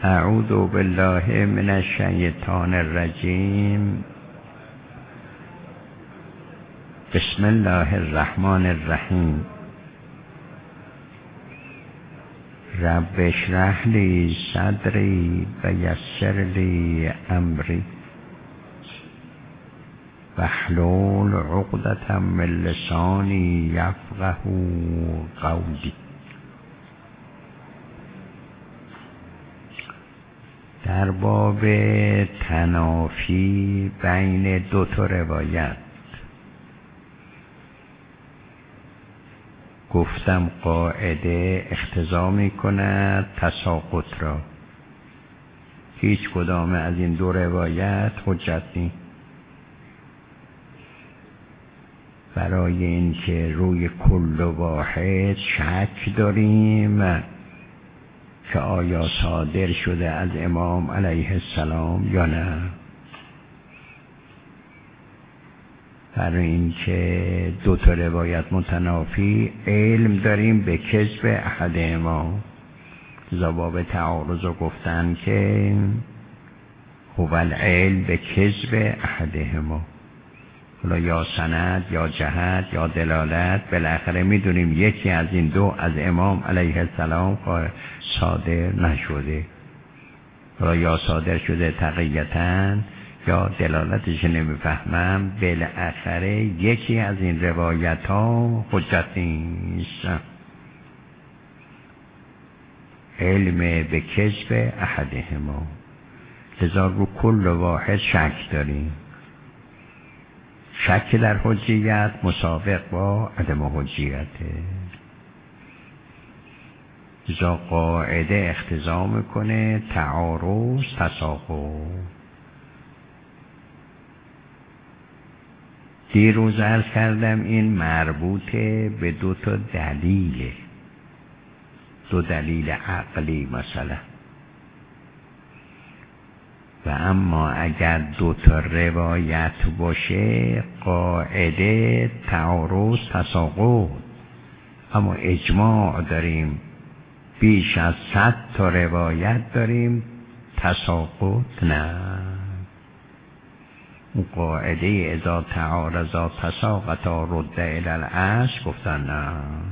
اعوذ بالله من الشیطان الرجیم. بسم الله الرحمن الرحیم. رب اشرح لی صدری و یسر لی امری واحلل عقدة من لسانی یفقهوا قولی. در باب تنافی بین دو تا روایت گفتم قاعده اقتضا می کند تساقط را. هیچ کدام از این دو روایت حجت نیست. برای اینکه روی کل واحد شک داریم که آیا صادر شده از امام علیه السلام یا نه. برای اینکه دو تا روایت متنافی علم داریم به کذب احدهما. باب تعارض رو گفتن که هو العلم به کذب احدهما. حالا یا سند یا جهت یا دلالت، بالاخره میدونیم یکی از این دو از امام علیه السلام صادر نشده. حالا یا صادر شده تقیتاً یا دلالتش نمیفهمم، بالاخره یکی از این روایت ها حجت نیست. علم به کذب احدهما، لذا رو کل واحد شک داریم. شک در حجیت مسابق با عدم حجیته. لذا قاعده اقتضا میکنه تعارض تساقط. دیروز عرض کردم این مربوطه به دو تا دلیله، دو دلیل عقلی مثلا. و اما اگر دو تا روایت باشه قاعده تعارض تساقط. اما اجماع داریم، بیش از 100 تا روایت داریم، تساقط نه. اون قاعده اذا تعارضا تساقطا رد الی الاصل گفتن نه.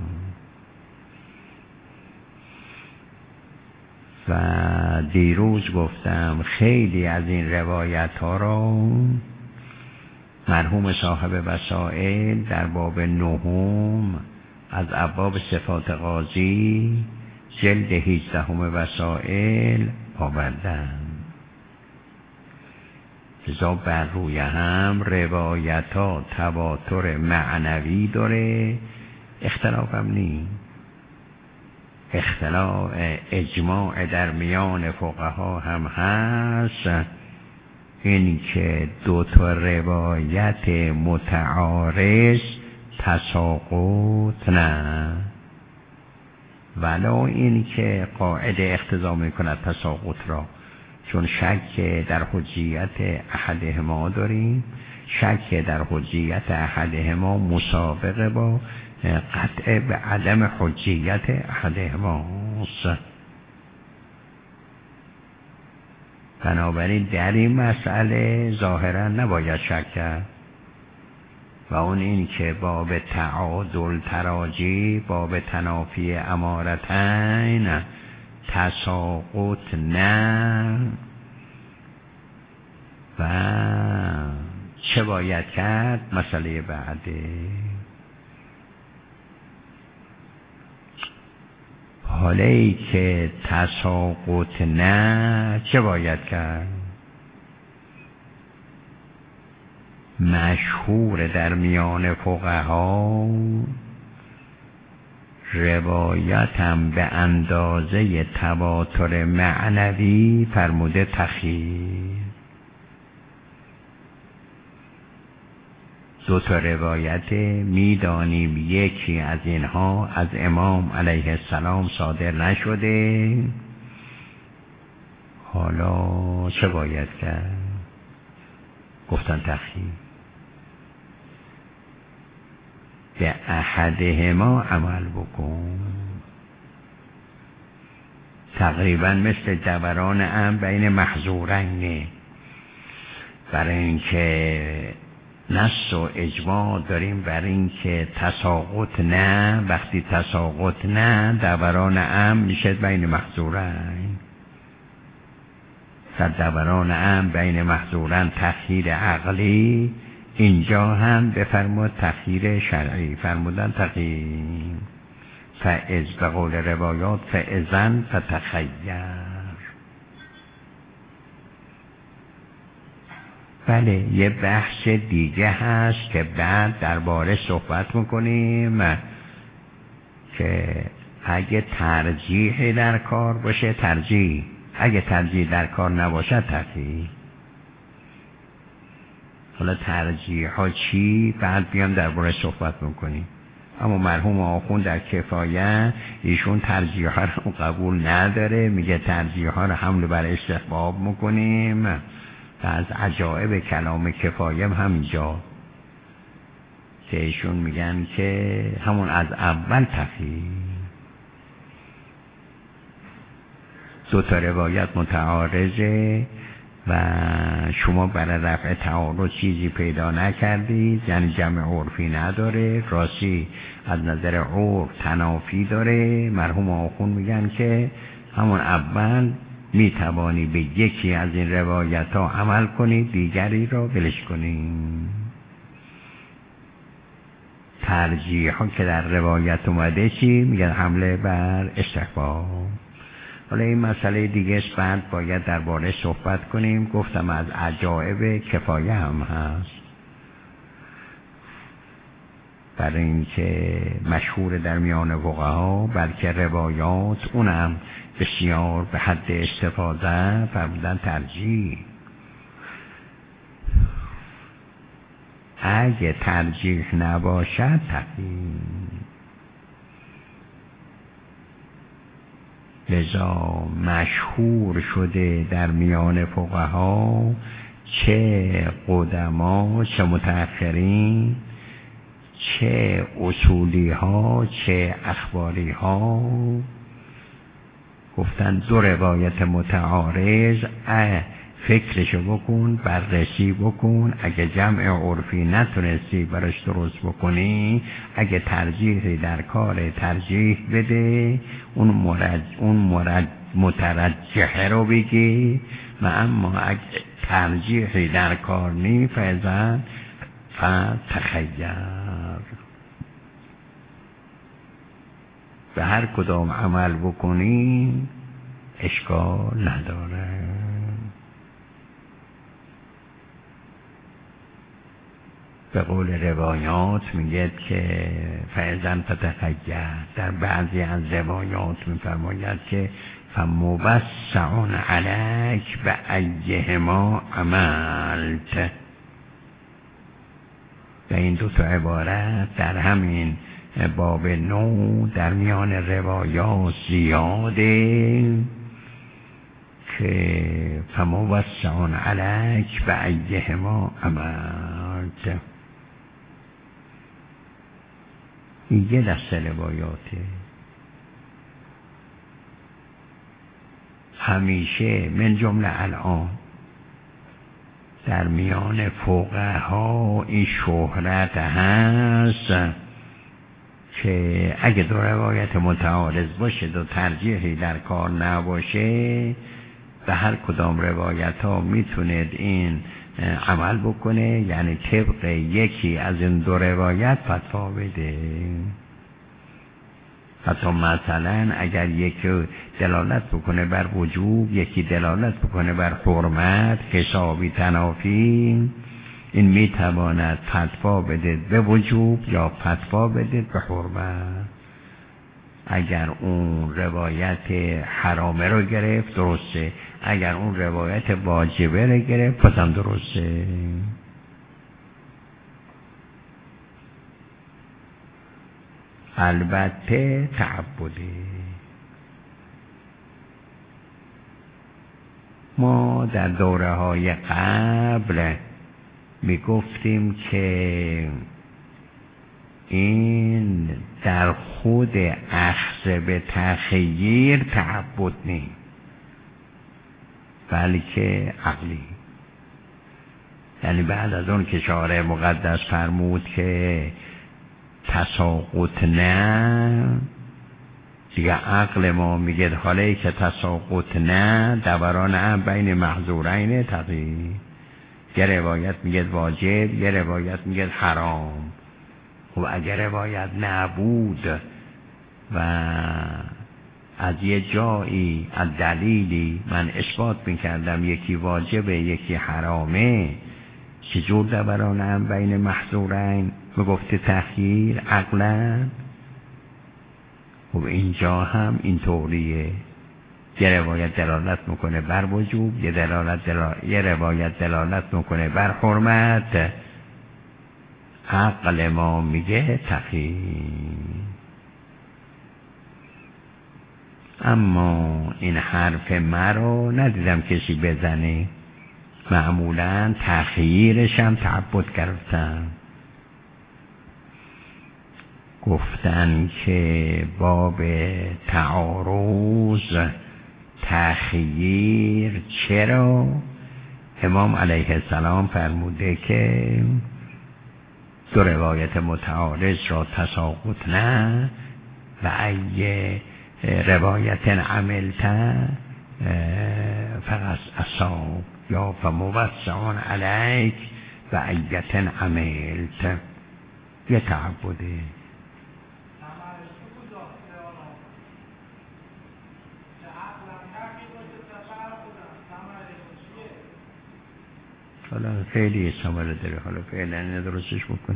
و دیروز گفتم خیلی از این روایت ها را مرحوم صاحب وسائل در باب 9 از ابواب صفات قاضی جلد 18 وسائل آوردن. لذا بر روی هم روایت ها تواتر معنوی داره، اختلاف هم نیست. اختلاف اجماع در میان فقها هم هست، این که دو تا روایت متعارض تساقط نه، ولو این که قاعده اقتضا میکند تساقط را، چون شک در حجیت احدهما داریم. شک در حجیت احدهما مسابقه با قطع به عدم حجیت احدهماست. بنابراین در این مسئله ظاهرا نباید شک کرد. و اون این که باب تعادل تراجی، باب تنافی امارتین تساقط نه. و چه باید کرد؟ مسئله بعده. حالی که تساقط نه چه باید کرد؟ مشهور در میان فقها روایتم به اندازه تواتر معنوی فرموده تخییر. دو تا روایت میدانیم یکی از اینها از امام علیه السلام صادر نشده، حالا چه باید کرد؟ گفتن تخییر. به احدهما عمل بکن. تقریبا مثل دوران امر بین محظورین، برای اینکه نص و اجماع داریم برای اینکه تساقط نه، وقتی تساقط نه دوران امر میشه بین محظورین. در دوران امر بین محظورین تخییر عقلی، اینجا هم بفرمود تخییر شرعی، فرمودن تخییر فاز، به قول روایات فاذن فتخیر. بله یه بحث دیگه هست که بعد درباره صحبت میکنیم که اگه ترجیح در کار باشه ترجیح، اگه ترجیح در کار نباشه ترجیح. حالا ترجیح ها چی؟ بعد بیام درباره صحبت میکنیم. اما مرحوم آخوند در کفایه ایشون ترجیح ها رو قبول نداره، میگه ترجیح ها رو حمل بر استحباب میکنیم. و از عجائب کلام کفایه همینجا که ایشون میگن که همون از اول تخییر. دو تا روایت متعارضه و شما برای رفع تعارض چیزی پیدا نکردید، یعنی جمع عرفی نداره، راستی از نظر عرف تنافی داره. مرحوم آخون میگن که همون اول میتوانی به یکی از این روایت ها عمل کنید، دیگری را ولش کنید. ترجیح ها که در روایت اومده چی؟ میگن حمله بر استحباب. حالا این مسئله دیگه است، بعد باید درباره صحبت کنیم. گفتم از عجائب کفایه هم هست، برای اینکه مشهور در میان فقها، بلکه روایات اونم بسیار به حد استفاده فرمودن ترجیح. اگه ترجیح نباشد تقییم. لذا مشهور شده در میان فقها، چه قدما چه متأخرین، چه اصولی ها چه اخباری ها، گفتن دو روایت متعارض فکرشو بکن، بررسی بکن، اگه جمع عرفی نتونستی براش درست بکنی، اگه ترجیحی در کار ترجیح بده، اون مترجحه رو بگی، و اما اگه ترجیحی در کار نی فعلا فتخیر. به هر کدام عمل بکنی اشکال نداره. به قول روایات میگه که فعلا فتخیر. در بعضی از روایات میفرماید که فموسع علیک به ایهما عملت. و این دو تا عبارت در همین باب 9 در میان روایات زیاده که فموسع علیک به ایهما عملت. این یه دسته روایاته. همیشه من جمله الان در میان فقها این شهرت هست که اگه دو روایت متعارض باشه، دو ترجیحی در کار نباشه، به هر کدام روایت ها میتونید این عمل بکنه، یعنی طبق یکی از این دو روایت فتوا بده. حتی مثلا اگر یکی دلالت بکنه بر وجوب، یکی دلالت بکنه بر حرمت، حسابی تنافی، این میتواند فتوا بده به وجوب یا فتوا بده به حرمت. اگر اون روایت حرامه رو گرفت درسته، اگر اون روایت واجبه رو گرفت بازم درسته. البته تعبدی. ما در دوره های قبل می گفتیم که این در خود اخذ به تخییر تعبد نیست، بلکه عقلی. یعنی بعد از اون که شارع مقدس فرمود که تساقط نه، دیگه عقل ما میگه حالا که تساقط نه، دوران هم بین محظورین تقیید. یه روایت میگه واجب، یه روایت میگه حرام. خب اگر روایت نبود و از یه جایی از دلیلی من اثبات میکردم یکی واجبه یکی حرامه، چجور دوران هم بین محظورین میگفته تخییر عقلا؟ خب اینجا هم اینطوریه، یه روایت دلالت میکنه بر وجوب، یه روایت دلالت میکنه بر حرمت، عقل ما میگه تخییر. اما این حرف مرا ندیدم کسی بزنه، معمولا تخییرش هم تعبد گرفتن، گفتن که باب تعارض تخییر چرا؟ امام علیه السلام فرموده که دو روایت متعارض را تساقط نه و ای روایت عملت فقط اصاب یا فموسعان علیک و ایت عملت. یه تعبده. حالا خیلی ثمره داره، حالا فعلا درستش بکن.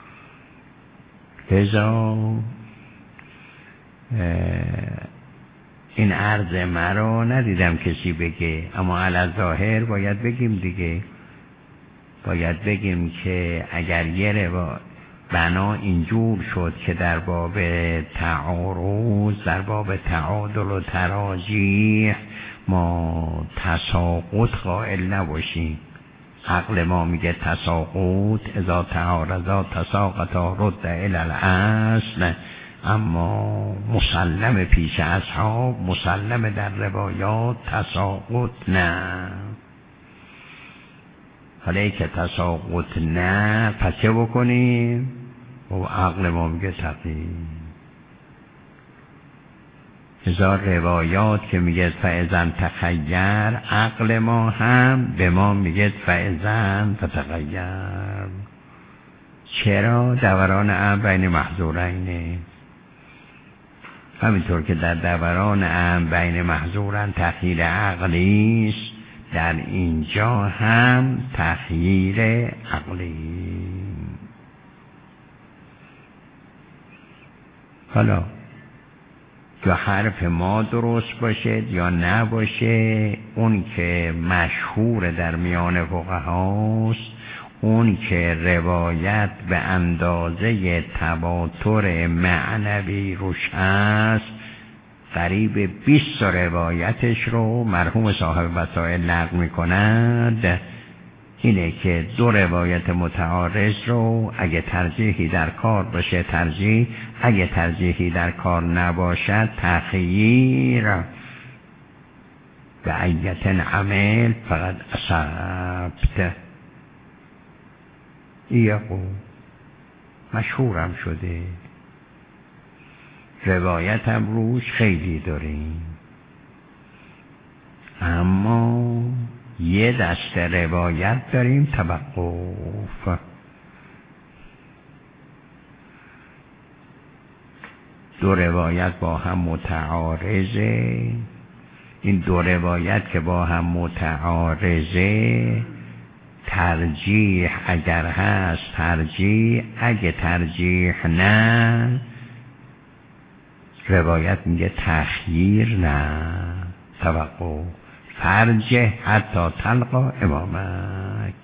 لذا این عرض مرا ندیدم کسی بگه، اما علی ظاهر باید بگیم دیگه، باید بگیم که اگر یه بنا اینجور شد که در باب تعارض، در باب تعادل و تراجیح ما تساقط قائل نباشیم. عقل ما میگه تساقط اذا تعارضا تساقطا رد الی الاصل، اما مسلم پیش اصحاب، مسلم در روایات تساقط نه. حالا که تساقط نه پس چه بکنیم؟ و عقل ما میگه تقیید. هزار روایات که میگه فاذا تخیر، عقل ما هم به ما میگه فاذا تتغیر. چرا؟ دوران امر بین محظورین. همینطور که در دوران امر بین محظورن تخییر عقلی است، در اینجا هم تخییر عقلی. حالا یا حرف ما درست باشه یا نباشه، اون که مشهور در میان فقهاست، اون که روایت به اندازه تواتر معنوی روش هست، قریب 20 روایتش رو مرحوم صاحب وسائل نقل می‌کند، اینه که دو روایت متعارض رو اگه ترجیحی در کار باشه ترجیح، اگه ترجیحی در کار نباشد تخییر. به ایت عمل فقط اصبت. ایقو مشهورم شده، روایت هم روش خیلی داریم، اما یه دست روایت داریم توقف. دو روایت با هم متعارضه، این دو روایت که با هم متعارضه، ترجیح اگر هست ترجیح، اگه ترجیح نه روایت میگه تخییر نه توقف. فرجه حتی تلقا امامک.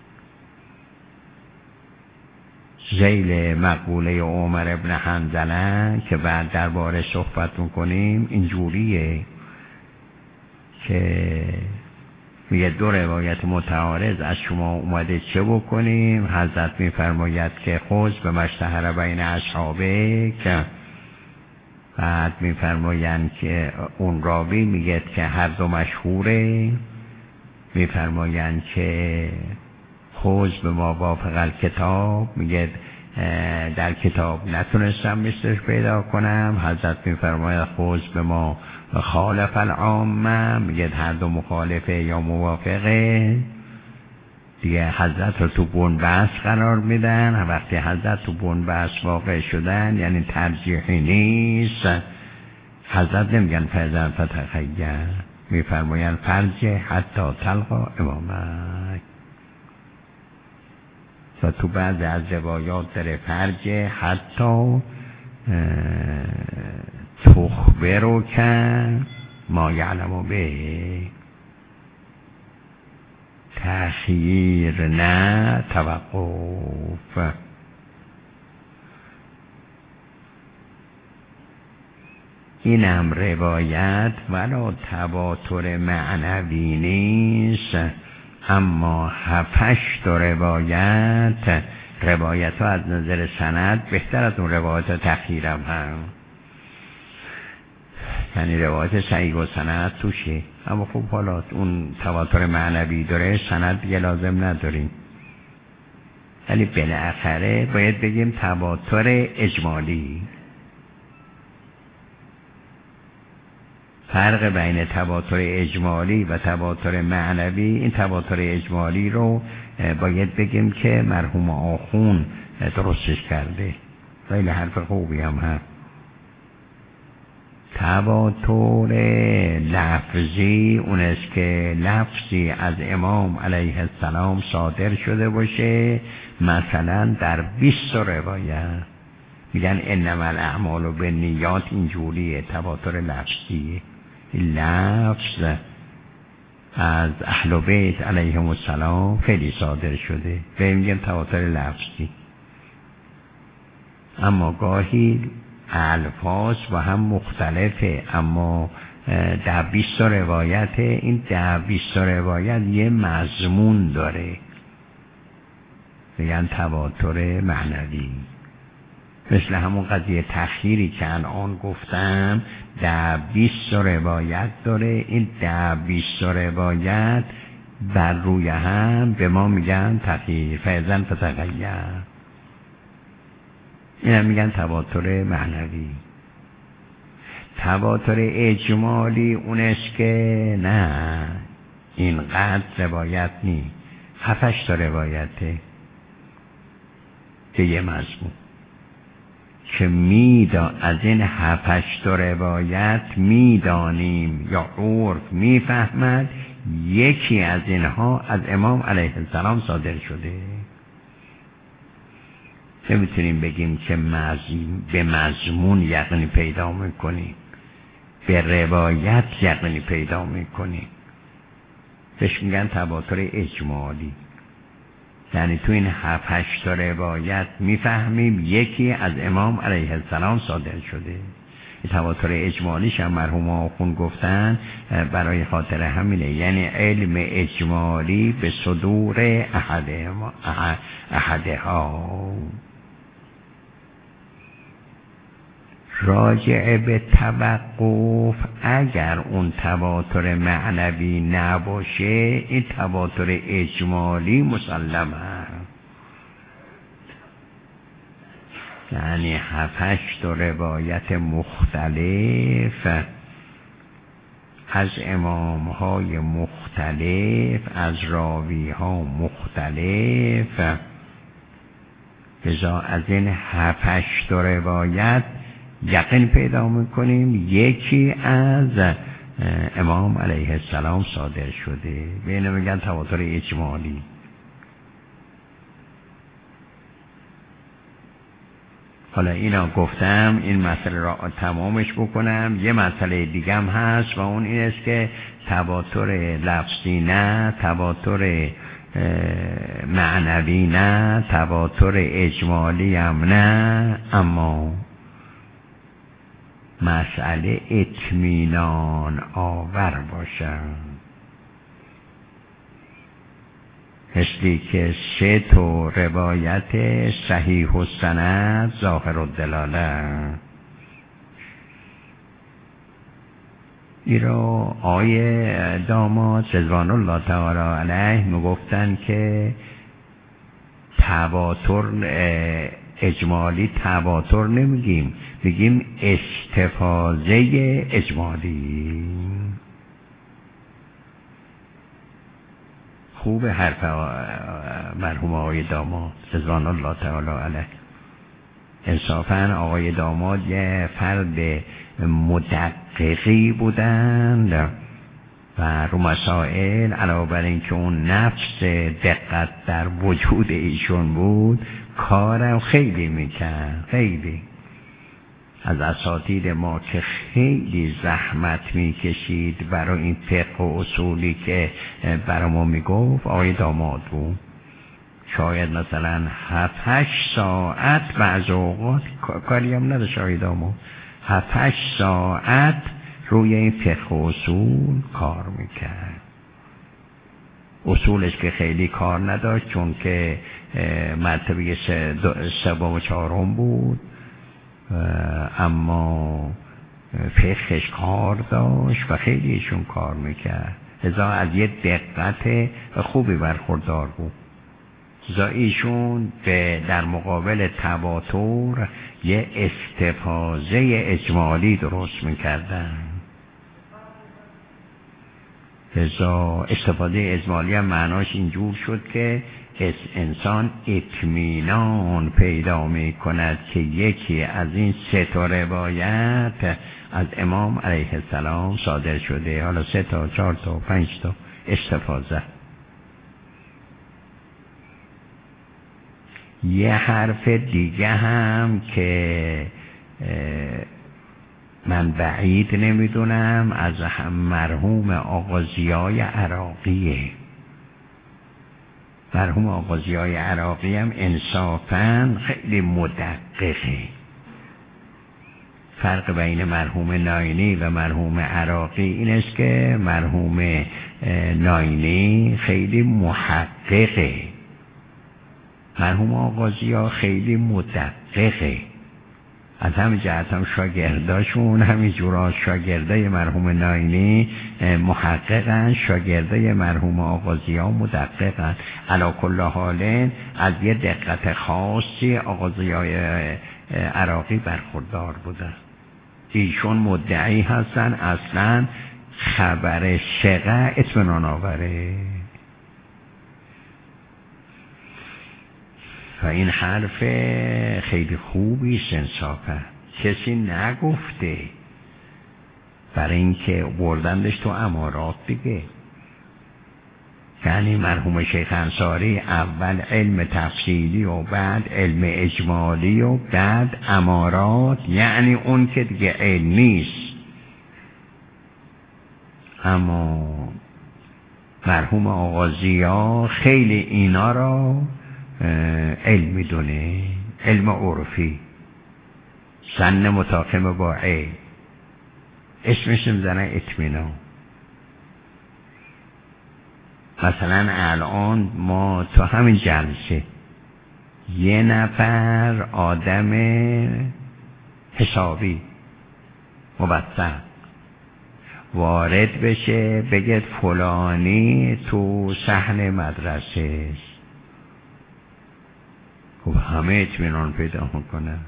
ذیل مقوله عمر ابن حنظله که بعد درباره صحبت میکنیم اینجوریه که میگه دو روایت متعارض از شما اومده چه بکنیم؟ حضرت میفرماید که خذ به مشتهر بین اصحابه، که بعد میفرمایند که اون راوی میگه که هر دو مشهوره، میفرمایند که خذ به ما وافق الکتاب، میگه در کتاب نتونستم مثلش پیدا کنم. حضرت میفرماید خذ به ما خالف العامه، میگه هر دو مخالفه یا موافقه. دیگه حضرت رو تو بنبست قرار میدن. وقتی حضرت تو بنبست واقع شدن یعنی ترجیحی نیست. حضرت نمیگن فرزن فتخیر، میفرماین فرجه حتی تلقا امامک. و تو بعض از روایات داره فرجه حتی تخبرو کن ما یعلمو به، تأخیر نه توقف. اینم روایت ولا تواتر معنوی نیست، اما 7-8 روایت ها از نظر سند بهتر از اون روایت تأخیر هم یعنی روایت صحیح و سند توشه. اما خب حالا اون تواتر معنوی داره، سند دیگه لازم نداریم. ولی بالاخره باید بگیم تواتر اجمالی. فرق بین تواتر اجمالی و تواتر معنوی، این تواتر اجمالی رو باید بگیم که مرحوم آخون درستش کرده. خیلی حرف خوبی هم هست. تواتر لفظی اون است که لفظی از امام علیه السلام صادر شده باشه، مثلا در 20 روایت. میگن انما الاعمال بالنیات، اینجوریه تواتر لفظیه. لفظ از اهل بیت علیهم السلام خیلی صادر شده، به میگن تواتر لفظی. اما گاهی الفاظ با هم مختلفه، اما در 20 روایت، این در 20 روایت یه مضمون داره، میگن تواتر معنوی. مثل همون قضیه تأخیری که الان گفتم در 20 روایت داره. این در 20 روایت بر روی هم به ما میگن تأخیر، فیضن فتغیر. این هم میگن تواتر معنوی. تواتر اجمالی اون است که نه اینقدر روایت نی، 7-8 روایته که یه مضمون که از این 7-8 روایت میدانیم یا عرف میفهمد یکی از اینها از امام علیه السلام صادر شده. نمیتونیم بگیم که به مضمون یقین پیدا میکنیم، به روایت یقین پیدا میکنیم. بهش میگن تواتر اجمالی. یعنی تو این 7-8 روایت میفهمیم یکی از امام علیه السلام صادر شده. این تواتر اجمالیش هم مرحوم آخون گفتن برای خاطر همینه، یعنی علم اجمالی به صدور احدها. راجع به توقف، اگر اون تواتر معنوی نباشه این تواتر اجمالی مسلمه. یعنی 7-8 روایت مختلف از امامهای مختلف، از راویها مختلف، لذا از این 7-8 روایت یقین پیدا میکنیم یکی از امام علیه السلام صادر شده. به اینو میگن تواتر اجمالی. حالا اینا گفتم این مسئله را تمامش بکنم. یه مسئله دیگه هم هست و اون این است که تواتر لفظی نه، تواتر معنوی نه، تواتر اجمالی هم نه، اما مسئله اطمینان آور باشد. مثلی که 3 تا روایت صحیح و سند ظاهر الدلاله. ایرا آیه داماد رضوان الله تعالی علیه میگفتن که تواتر اجمالی تواتر نمیگیم، میگیم استفاضه اجمالی. خوب حرف مرحوم آقای داماد رضوان الله تعالی علیه. انصافاً آقای داماد یه فرد مدققی بودند و رو مسائل علاوه بر اینکه اون نفس دقت در وجود ایشون بود، کارم خیلی میکرد. خیلی از اساتید ما که خیلی زحمت میکشید برای این فقه و اصولی که برای ما میگفت آقای داماد بود. شاید مثلا 7-8 ساعت بعض اوقات کاری هم نداشت آقای داماد، 7-8 ساعت روی این فقه و اصول کار میکرد. اصولش که خیلی کار نداشت چون که مرتبه 3 و 4 بود، اما فقهش کار داشت و خیلی ایشون کار میکرد. لذا از یه دقت خوبی برخوردار بود. لذا ایشون در مقابل تواتر یه استفاضه اجمالی درست میکردن. لذا استفاده اجمالی هم معناش اینجور شد که انسان اطمینان پیدا می کند که یکی از این 3 تا روایت از امام علیه السلام صادر شده. حالا 3 تا 4 تا 5 تا استفاضه. یه حرف دیگه هم که من بعید نمیدونم از مرحوم آقا ضیای عراقیه. مرحوم آقا ضیای عراقی هم انصافاً خیلی مدققه. فرق بین مرحوم ناینی و مرحوم عراقی این است که مرحوم ناینی خیلی محققه، مرحوم آقا ضیا خیلی مدققه. از همین جهت هم شاگرداشون همین جورا شاگرده مرحوم ناینی محققن، شاگرده مرحوم آقا ضیا مدققن. علی کل حال از یه دقت خاصی آقا ضیای عراقی برخوردار بودن. ایشون مدعی هستن اصلا خبر ثقه اطمینان آوره و این حرف خیلی خوبی انصافا کسی نگفته، برای اینکه بردندش تو امارات دیگه. یعنی مرحوم شیخ انصاری اول علم تفصیلی و بعد علم اجمالی و بعد امارات، یعنی اون که دیگه علم نیست. اما مرحوم آقا ضیا خیلی اینا را علم میدونه، علم عرفی، سن متاقم با علم، اسمش میزنه اطمینان. مثلا الان ما تو همین جلسه یه نفر آدم حسابی موثق وارد بشه بگه فلانی تو صحن مدرسه، خب همه اطمینان پیدا میکنه.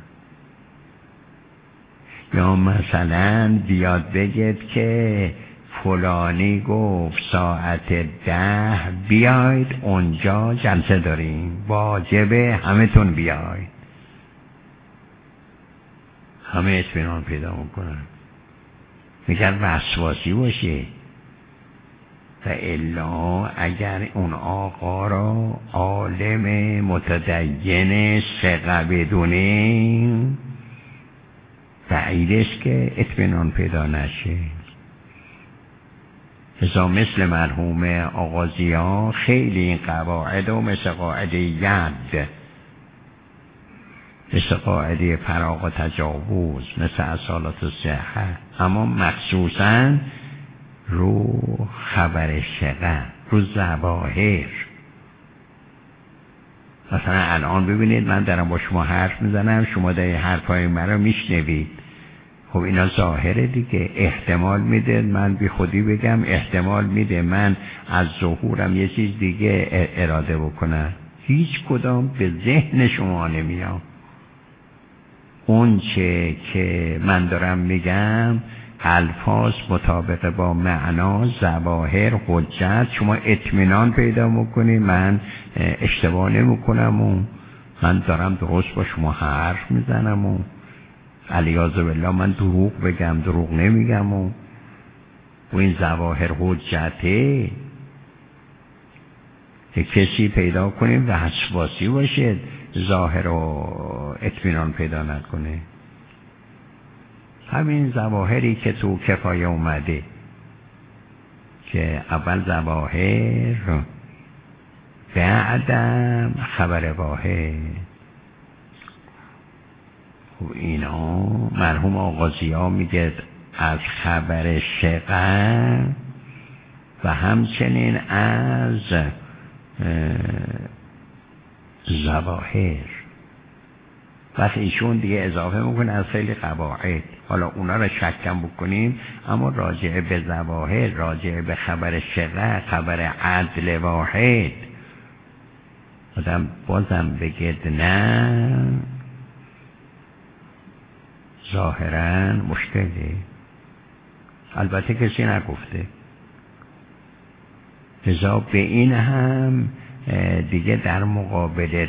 یا مثلا بیاد بگید که فلانی گفت ساعت 10 بیاید اونجا جلسه داریم، واجبه همه تون بیاید، همه اطمینان پیدا میکنن. میگن وسواسی باشه. و الا اگر اون آقا را عالم متدین ثقه بدونیم بعیدش که اطمینان پیدا نشه. لذا مثل مرحوم آقا ضیا خیلی این قواعد و مثل قاعده ید، مثل قاعده فراغ و تجاوز، مثل اصالت و صحه، اما مخصوصاً رو خبر ثقه، رو ظواهر مثلا الان ببینید من دارم با شما حرف میزنم، شما در حرفای من رو میشنوید. خب اینا ظاهره دیگه. احتمال میده من بی خودی بگم، احتمال میده من از ظهورم یه چیز دیگه اراده بکنم. هیچ کدام به ذهن شما نمیاد. اون چه که من دارم میگم الفاظ مطابق با معنا، ظواهر، حجت، شما اطمینان پیدا میکنی من اشتباه نمیکنم و من دارم درست با شما حرف میزنم و علیاذ بالله من دروغ بگم دروغ نمیگم و این ظواهر حجته. کسی پیدا کنیم و وسواسی باشه ظاهر و اطمینان پیدا نکنه. همین ظواهری که تو کفایه اومده که اول ظواهر بعدم خبر واحد. خب اینا مرحوم آغازی‌ها میگه از خبر شقه و همچنین از ظواهر. بس ایشون دیگه اضافه میکنه از خیلی قواعد. حالا اونا رو شکم بکنیم، اما راجع به ظواهر، راجع به خبر شقه، خبر عدل واحد آدم بازم بگید نه ظاهرا مشکله. البته کسی نگفته. لذا به این هم دیگه در مقابل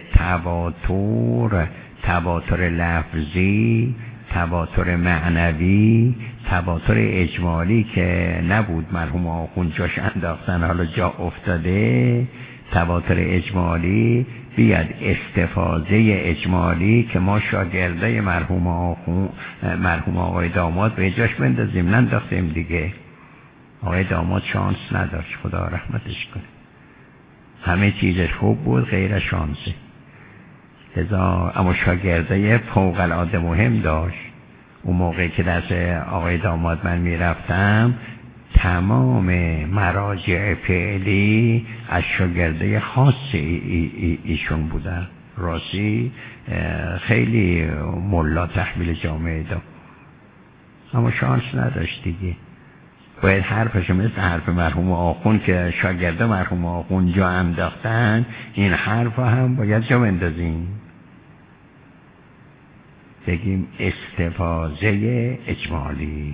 تواتر لفظی، تواتر معنوی، تواتر اجمالی که نبود مرحوم آخوند جاش انداختن حالا جا افتاده، تواتر اجمالی بیاد استفاضه اجمالی که ما شاگرده مرحوم آقای داماد به جاش بندازیم ننداختیم دیگه. آقای داماد شانس نداشت، خدا رحمتش کنه. همه چیزش خوب بود غیر شانسه. اما شاگرده فوق العاده مهم داشت. اون موقعی که دست آقای داماد من میرفتم تمام مراجع فعلی از شاگرده خاص ایشون بودن. راستی خیلی ملا تحویل جامعه داد، اما شانس نداشت دیگه. باید حرفش مثل حرف مرحوم آخوند که شاگرده مرحوم آخوند جا انداختن، این حرف هم باید جا بندازیم، بگیم استفاضه اجمالی.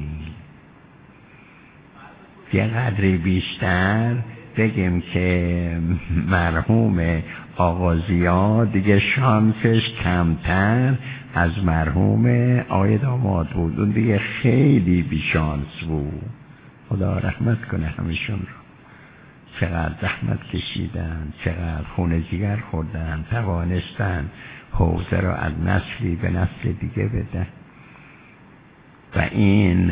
یه قدری بیشتر بگیم که مرحوم آغازی‌ها دیگه شانسش کمتر از مرحوم آقای داماد بود. اون دیگه خیلی بی شانس بود. خدا رحمت کنه همشون رو. چقدر زحمت کشیدن، چقدر خون جگر خوردن، توانستن حوزه رو از نسلی به نسل دیگه بدن. و این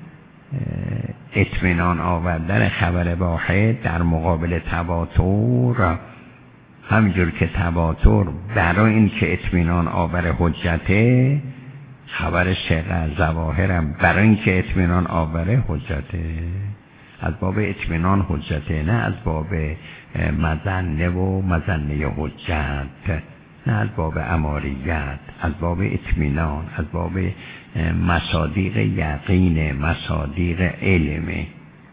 اطمینان آوردن خبر واحد در مقابل تواتر، همینجور که تواتر برای این که اطمینان آور حجته، خبر شقه ظواهرم برای این که اطمینان آور حجته. از باب اطمینان حجته، نه از باب مظنه و مظنه حجت، نه از باب اماریت، از باب اطمینان، از باب مصادیق یقین، مصادیق علمه.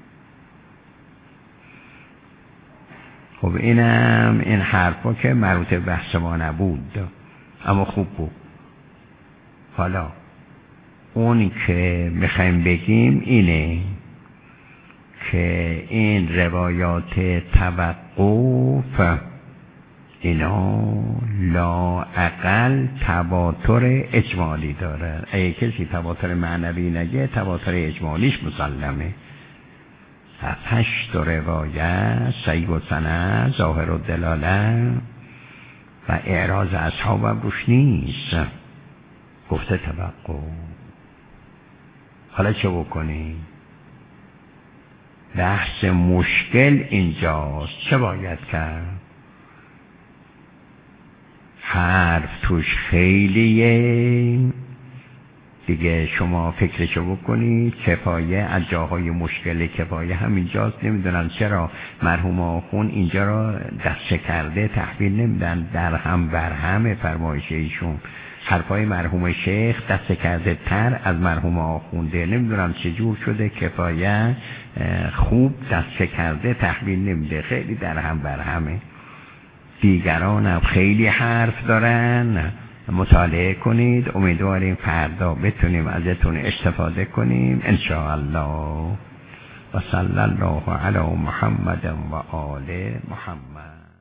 خب اینم این حرفا که مربوط به بحث ما نبود اما خوب بود. حالا اون که میخوایم بگیم اینه که این روایات توقف اینا لااقل تواتر اجمالی داره. اگه کسی تواتر معنوی نگه تواتر اجمالیش مسلمه. 8 روایت صحیح و سند ظاهر و دلاله و اعراض اصحابم روش نیست، گفته توقف. حالا چه بکنی؟ بحث مشکل اینجاست. چه باید کرد؟ حرف توش خیلیه، دیگه شما فکرشو بکنید. کفایه از جاهای مشکل کفایه همینجاست. نمیدونم چرا مرحوم آخون اینجا را دست کرده تحویل نمیدن، در هم بر هم فرمایش ایشون. حرفای مرحوم شیخ دست کرده تر از مرحوم آخونده. نمیدونم چجور شده کفایه خوب دست کرده تحویل نمیده، خیلی در هم بر همه. دیگران هم خیلی حرف دارن، مطالعه کنید. امیدواریم فردا بتونیم ازتون استفاده کنیم ان شاء الله. و صلی الله علی محمد و آل محمد.